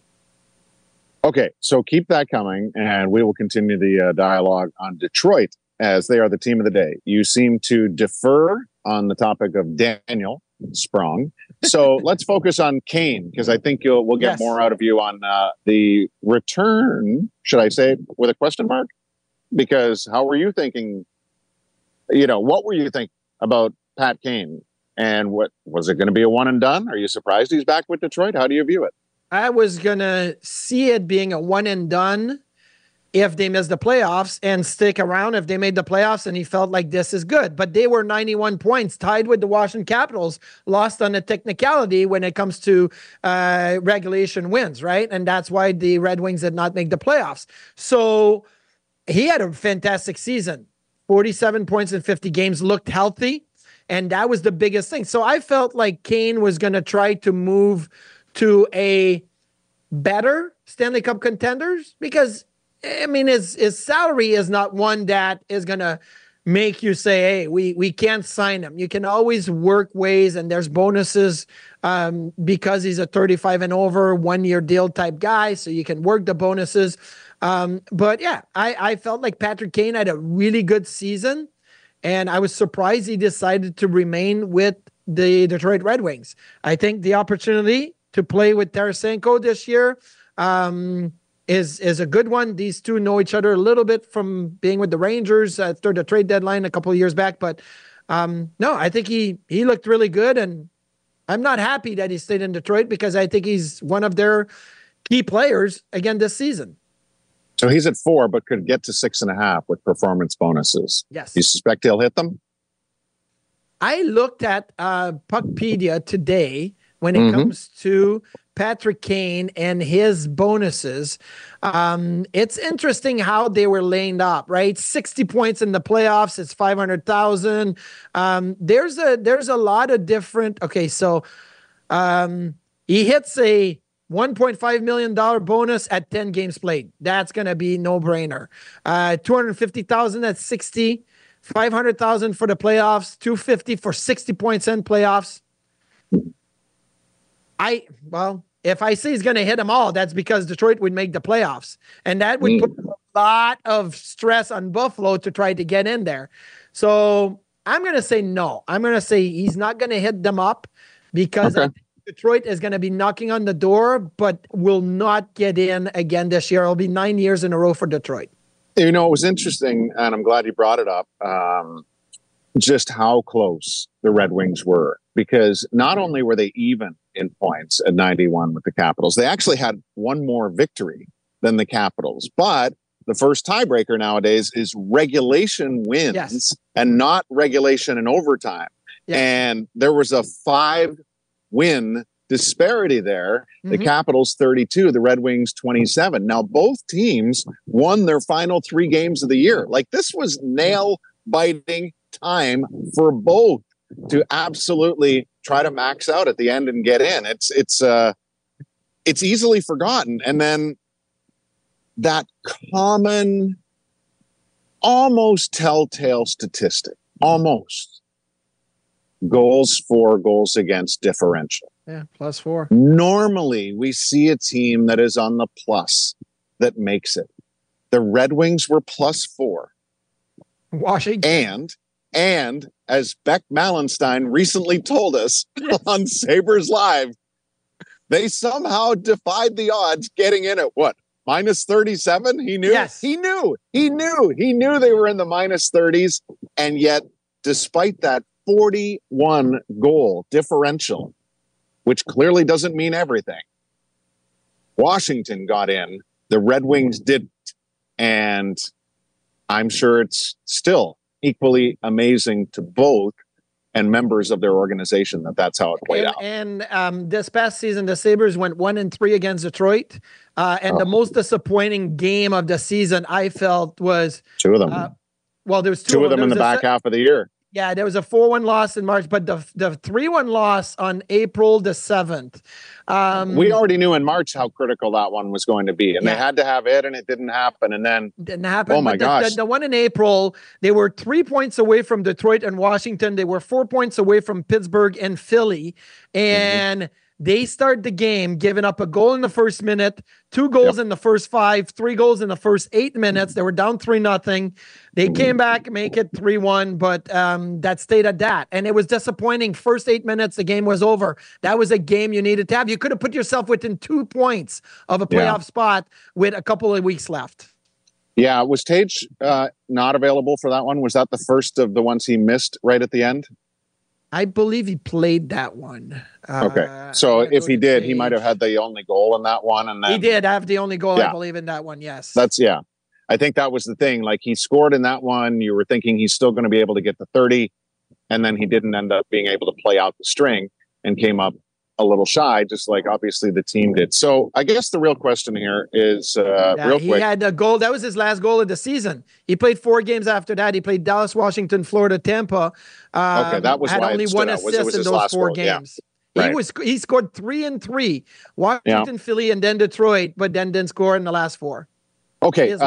Okay, so keep that coming, and we will continue the dialogue on Detroit, as they are the team of the day. You seem to defer on the topic of Daniel Sprong. So let's focus on Kane, because I think we'll get more out of you on the return, should I say it with a question mark? Because how were you thinking, what were you thinking about Pat Kane? And what was it going to be, a one and done? Are you surprised he's back with Detroit? How do you view it? I was going to see it being a one and done if they missed the playoffs, and stick around if they made the playoffs and he felt like this is good. But they were 91 points, tied with the Washington Capitals, lost on a technicality when it comes to regulation wins, right? And that's why the Red Wings did not make the playoffs. So he had a fantastic season. 47 points in 50 games, looked healthy, and that was the biggest thing. So I felt like Kane was going to try to move to a better Stanley Cup contenders, because I mean, his salary is not one that is going to make you say, hey, we can't sign him. You can always work ways, and there's bonuses because he's a 35 and over 1 year deal type guy. So you can work the bonuses. But yeah, I felt like Patrick Kane had a really good season, and I was surprised he decided to remain with the Detroit Red Wings. I think the opportunity to play with Tarasenko this year is a good one. These two know each other a little bit from being with the Rangers after the trade deadline a couple of years back. But no, I think he looked really good, and I'm not happy that he stayed in Detroit, because I think he's one of their key players again this season. So he's at 4, but could get to 6.5 with performance bonuses. Yes. You suspect he'll hit them? I looked at Puckpedia today when it comes to Patrick Kane and his bonuses. It's interesting how they were laid up, right? 60 points in the playoffs, it's 500,000. There's a lot of different. Okay, so he hits a $1.5 million bonus at 10 games played. That's going to be no brainer. 250,000 at 60, 500,000 for the playoffs, 250 for 60 points in playoffs. If I say he's going to hit them all, that's because Detroit would make the playoffs. And that would put a lot of stress on Buffalo to try to get in there. So I'm going to say no. I'm going to say he's not going to hit them up, because I think Detroit is going to be knocking on the door, but will not get in again this year. It'll be 9 years in a row for Detroit. It was interesting, and I'm glad you brought it up, just how close the Red Wings were. Because not only were they even in points at 91 with the Capitals, they actually had one more victory than the Capitals. But the first tiebreaker nowadays is regulation wins and not regulation and overtime. Yes. And there was a 5-win disparity there. The Capitals 32, the Red Wings 27. Now, both teams won their final 3 games of the year. Like, this was nail-biting time for both to absolutely try to max out at the end and get in. It's easily forgotten. And then that common, almost telltale statistic, almost goals for, goals against differential. Yeah, +4. Normally, we see a team that is on the plus that makes it. The Red Wings were +4. Washington. And as Beck Malenstein recently told us on Sabres Live, they somehow defied the odds getting in at what? -37? He knew? Yes. He knew they were in the -30s. And yet, despite that 41 goal differential, which clearly doesn't mean everything, Washington got in, the Red Wings didn't. And I'm sure it's still equally amazing to both. and members of their organization that's how it played out. And this past season, the Sabres went 1-3 against Detroit. The most disappointing game of the season, I felt, was 2 of them. There was two of them in the back half of the year. Yeah, there was a 4-1 loss in March, but the 3-1 loss on April the 7th. We already knew in March how critical that one was going to be, and they had to have it, and it didn't happen. And then didn't happen. Oh my gosh! The one in April, they were 3 points away from Detroit and Washington. They were 4 points away from Pittsburgh and Philly, and they start the game giving up a goal in the first minute, 2 goals in the first 5, 3 goals in the first 8 minutes. They were down 3-0. They came back, make it 3-1, but that stayed at that. And it was disappointing. First 8 minutes, the game was over. That was a game you needed to have. You could have put yourself within 2 points of a playoff spot with a couple of weeks left. Yeah, was Tage not available for that one? Was that the first of the ones he missed right at the end? I believe he played that one. Okay. So if he did, he might have had the only goal in that one. And then, he did have the only goal, I believe, in that one. Yes. I think that was the thing. Like, he scored in that one. You were thinking he's still going to be able to get to 30. And then he didn't end up being able to play out the string and came up a little shy, just like obviously the team did. So I guess the real question here is real quick. He had a goal. That was his last goal of the season. He played 4 games after that. He played Dallas, Washington, Florida, Tampa. Okay, that was had why only one assist in those 4 games. Yeah. Right. He scored 3 and 3. Washington, Philly, and then Detroit, but then didn't score in the last 4. Okay,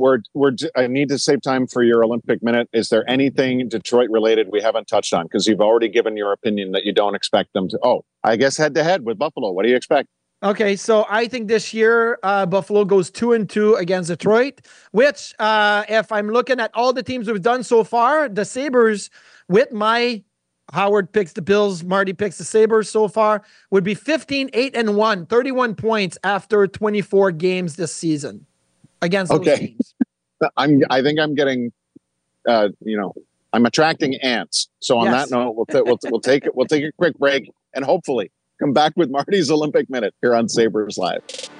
I need to save time for your Olympic minute. Is there anything Detroit related we haven't touched on? Because you've already given your opinion that you don't expect them to. Oh, I guess head to head with Buffalo. What do you expect? Okay, so I think this year Buffalo goes 2-2 against Detroit, which if I'm looking at all the teams we've done so far, the Sabres with my Howard picks the Bills, Marty picks the Sabres so far, would be 15-8-1, 31 points after 24 games this season against those teams. I think I'm getting, I'm attracting ants. So on that note, we'll take a quick break and hopefully come back with Marty's Olympic Minute here on Sabres Live.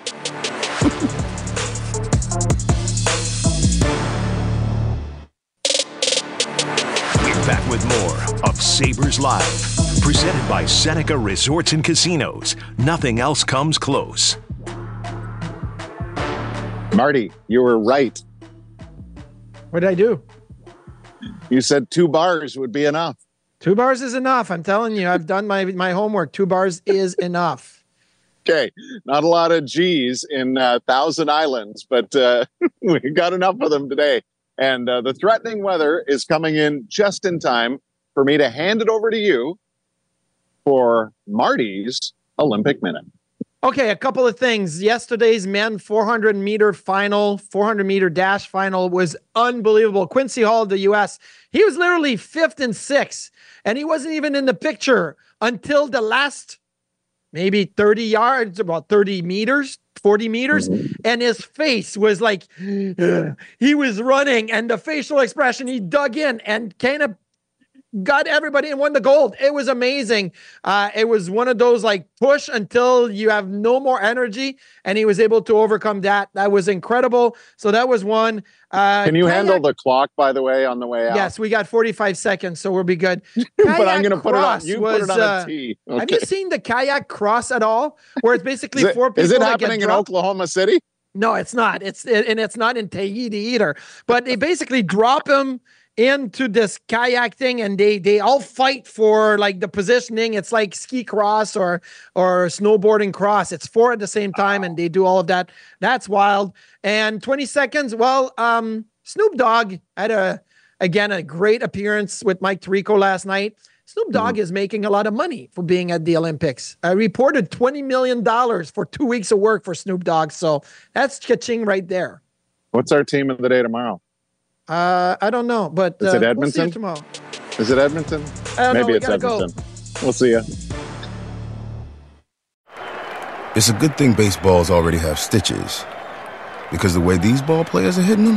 We're back with more of Sabres Live, presented by Seneca Resorts and Casinos. Nothing else comes close. Marty, you were right. What did I do? You said 2 bars would be enough. 2 bars is enough. I'm telling you, I've done my homework. 2 bars is enough. Okay. Not a lot of G's in Thousand Islands, but we got enough of them today. And the threatening weather is coming in just in time for me to hand it over to you for Marty's Olympic Minute. Okay, a couple of things. Yesterday's men 400-meter dash final was unbelievable. Quincy Hall of the U.S., he was literally 5th and 6th, and he wasn't even in the picture until the last maybe 30 yards, about 30 meters, 40 meters, and his face was like, he was running, and the facial expression, he dug in and kind of got everybody and won the gold. It was amazing. It was one of those like push until you have no more energy, and he was able to overcome that. That was incredible. So that was one. Can you handle the clock, by the way, on the way out? Yes, we got 45 seconds, so we'll be good. But I'm going to put it on. You put it on a tee. Okay. Have you seen the kayak cross at all? Where it's basically 4 people. Is it happening in Oklahoma City? No, it's not. It's not in Tahiti either. But they basically drop him into this kayak thing, and they all fight for like the positioning. It's like ski cross or snowboarding cross. It's 4 at the same time, and they do all of that. That's wild. And 20 seconds. Well, Snoop Dogg had a great appearance with Mike Tirico last night. Snoop Dogg is making a lot of money for being at the Olympics. I reported $20 million for 2 weeks of work for Snoop Dogg. So that's cha-ching right there. What's our team of the day tomorrow? I don't know, but is it Edmonton? We'll see you tomorrow. Is it Edmonton? Maybe it's Edmonton. Go. We'll see you. It's a good thing baseballs already have stitches, because the way these ball players are hitting them,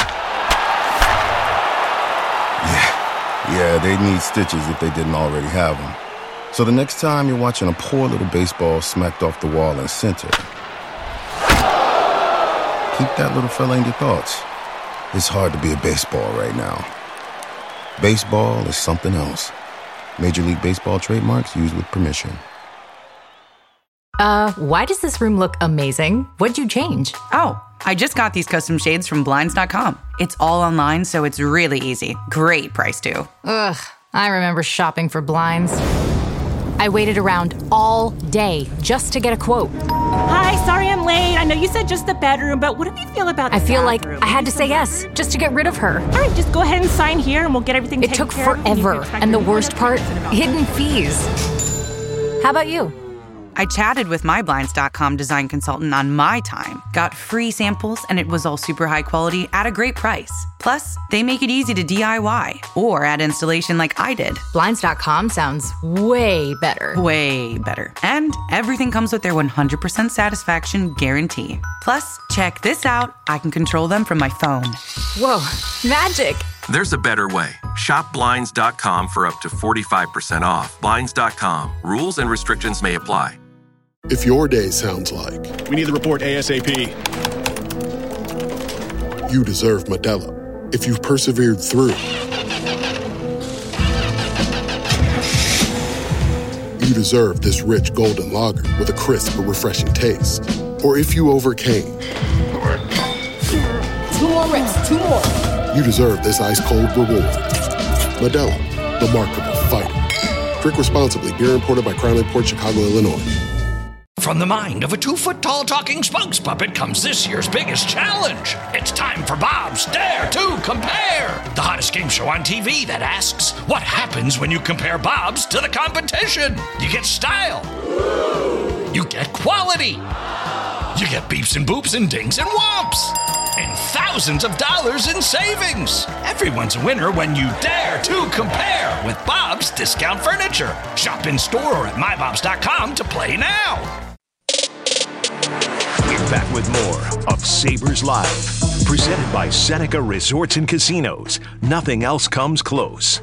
yeah, they'd need stitches if they didn't already have them. So the next time you're watching a poor little baseball smacked off the wall in center, keep that little fella in your thoughts. It's hard to be a baseball right now. Baseball is something else. Major League Baseball trademarks used with permission. Why does this room look amazing? What'd you change? Oh, I just got these custom shades from Blinds.com. It's all online, so it's really easy. Great price, too. Ugh, I remember shopping for blinds. I waited around all day just to get a quote. Hi, sorry I'm late. I know you said just the bedroom, but what do you feel about the I feel bathroom? like I had to say yes just to get rid of her. All right, just go ahead and sign here and we'll get everything taken care of. It took forever, and the worst part, hidden fees. How about you? I chatted with my Blinds.com design consultant on my time, got free samples, and it was all super high quality at a great price. Plus, they make it easy to DIY or add installation like I did. Blinds.com sounds way better. Way better. And everything comes with their 100% satisfaction guarantee. Plus, check this out. I can control them from my phone. Whoa, magic. There's a better way. Shop Blinds.com for up to 45% off. Blinds.com. Rules and restrictions may apply. If your day sounds like... We need the report ASAP. You deserve Modelo. If you've persevered through... You deserve this rich golden lager with a crisp but refreshing taste. Or if you overcame... 2 more reps, 2 more. You deserve this ice-cold reward. Modelo, the Remarkable Fighter. Drink responsibly. Beer imported by Crown Port Chicago, Illinois. From the mind of a 2-foot-tall talking spokes puppet comes this year's biggest challenge. It's time for Bob's Dare to Compare, the hottest game show on TV that asks, what happens when you compare Bob's to the competition? You get style. You get quality. You get beeps and boops and dings and whomps. And thousands of dollars in savings. Everyone's a winner when you dare to compare with Bob's Discount Furniture. Shop in store or at mybobs.com to play now. We're back with more of Sabres Live, presented by Seneca Resorts and Casinos. Nothing else comes close.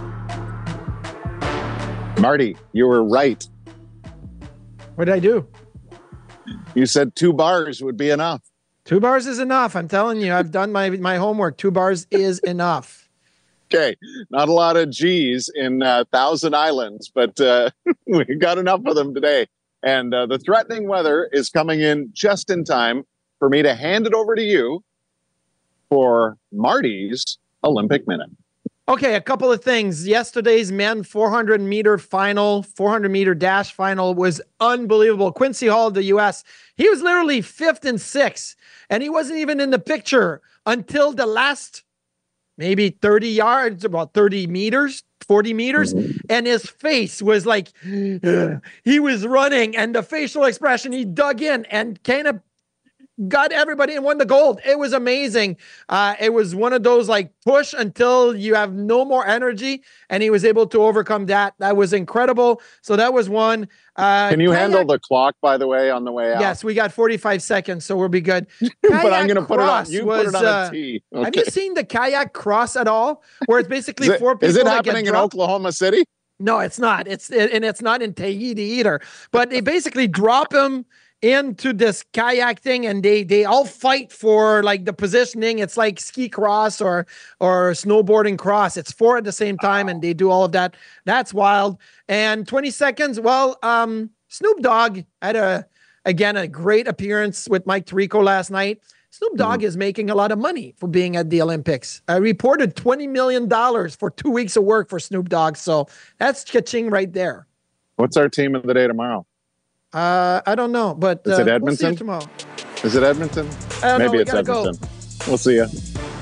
Marty, you were right. What did I do? You said 2 bars would be enough. 2 bars is enough. I'm telling you, I've done my homework. 2 bars is enough. Okay, not a lot of G's in Thousand Islands, but we got enough of them today. And the threatening weather is coming in just in time for me to hand it over to you for Marty's Olympic Minute. Okay, a couple of things. Yesterday's men 400-meter final, 400-meter dash final was unbelievable. Quincy Hall of the U.S., he was literally 5th and 6th, and he wasn't even in the picture until the last maybe 30 yards, about 30 meters, 40 meters, and his face was like, he was running, and the facial expression, he dug in and kind of got everybody and won the gold. It was amazing. It was one of those like push until you have no more energy, and he was able to overcome that. That was incredible. So that was one. Can you handle the clock, by the way, on the way out? Yes, we got 45 seconds, so we'll be good. But I'm going to put it on. You put it on a tee. Okay. Have you seen the kayak cross at all? Where it's basically 4 people. Is it happening in Oklahoma City? No, it's not. And it's not in Tahiti either. But they basically drop him into this kayak thing, and they all fight for like the positioning. It's like ski cross or snowboarding cross. It's 4 at the same time, and they do all of that. That's wild. And 20 seconds. Well, Snoop Dogg had a great appearance with Mike Tirico last night. Snoop Dogg is making a lot of money for being at the Olympics. I reported $20 million for 2 weeks of work for Snoop Dogg. So that's cha-ching right there. What's our team of the day tomorrow? I don't know, but is it Edmonton? We'll see you tomorrow. Is it Edmonton? Maybe it's Edmonton. Go. We'll see you.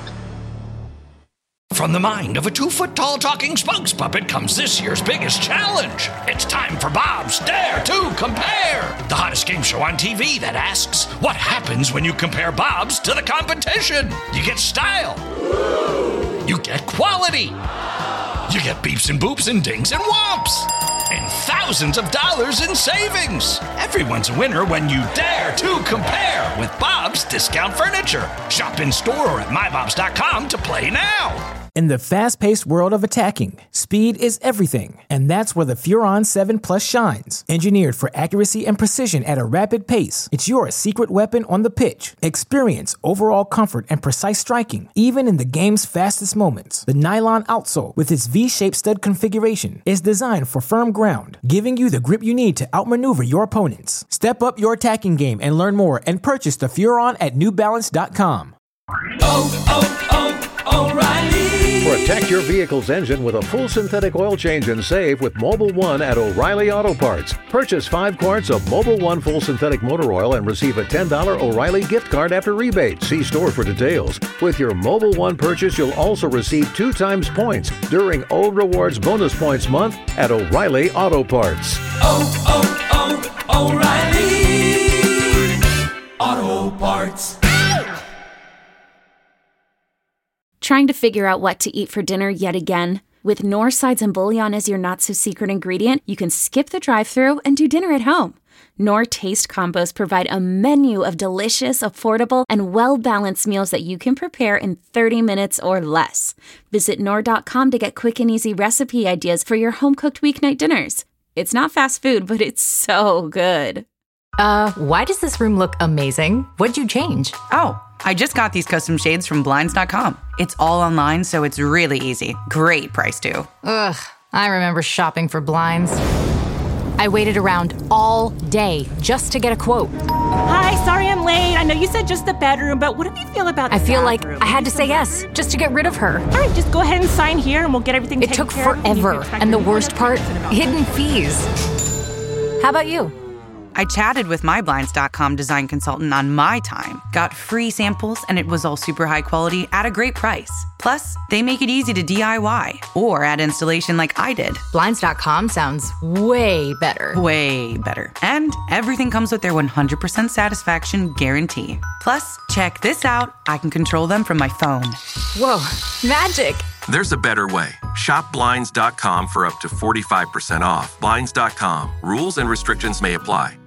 From the mind of a 2-foot-tall talking spokes puppet comes this year's biggest challenge. It's time for Bob's Dare to Compare, the hottest game show on TV that asks, what happens when you compare Bob's to the competition? You get style. You get quality. You get beeps and boops and dings and whomps. And thousands of dollars in savings. Everyone's a winner when you dare to compare with Bob's Discount Furniture. Shop in store or at mybobs.com to play now. In the fast-paced world of attacking, speed is everything, and that's where the Furon 7 Plus shines. Engineered for accuracy and precision at a rapid pace, it's your secret weapon on the pitch. Experience overall comfort and precise striking, even in the game's fastest moments. The nylon outsole, with its V-shaped stud configuration, is designed for firm ground, giving you the grip you need to outmaneuver your opponents. Step up your attacking game and learn more and purchase the Furon at NewBalance.com. O'Reilly. Protect your vehicle's engine with a full synthetic oil change and save with Mobil 1 at O'Reilly Auto Parts. Purchase 5 quarts of Mobil 1 full synthetic motor oil and receive a $10 O'Reilly gift card after rebate. See store for details. With your Mobil 1 purchase, you'll also receive 2 times points during O Rewards Bonus Points Month at O'Reilly Auto Parts. O'Reilly Auto Parts. Trying to figure out what to eat for dinner yet again? With Knorr sides and bouillon as your not-so-secret ingredient, you can skip the drive-thru and do dinner at home. Knorr Taste Combos provide a menu of delicious, affordable, and well-balanced meals that you can prepare in 30 minutes or less. Visit Knorr.com to get quick and easy recipe ideas for your home-cooked weeknight dinners. It's not fast food, but it's so good. Why does this room look amazing? What'd you change? Oh, I just got these custom shades from Blinds.com. It's all online, so it's really easy. Great price, too. Ugh, I remember shopping for blinds. I waited around all day just to get a quote. Hi, sorry I'm late. I know you said just the bedroom, but what do you feel about the I feel bathroom? like I had to say yes just to get rid of her. All right, just go ahead and sign here and we'll get everything taken care of. It took forever, and the worst part, hidden fees. How about you? I chatted with my Blinds.com design consultant on my time, got free samples, and it was all super high quality at a great price. Plus, they make it easy to DIY or add installation like I did. Blinds.com sounds way better. Way better. And everything comes with their 100% satisfaction guarantee. Plus, check this out. I can control them from my phone. Whoa, magic. There's a better way. Shop Blinds.com for up to 45% off. Blinds.com. Rules and restrictions may apply.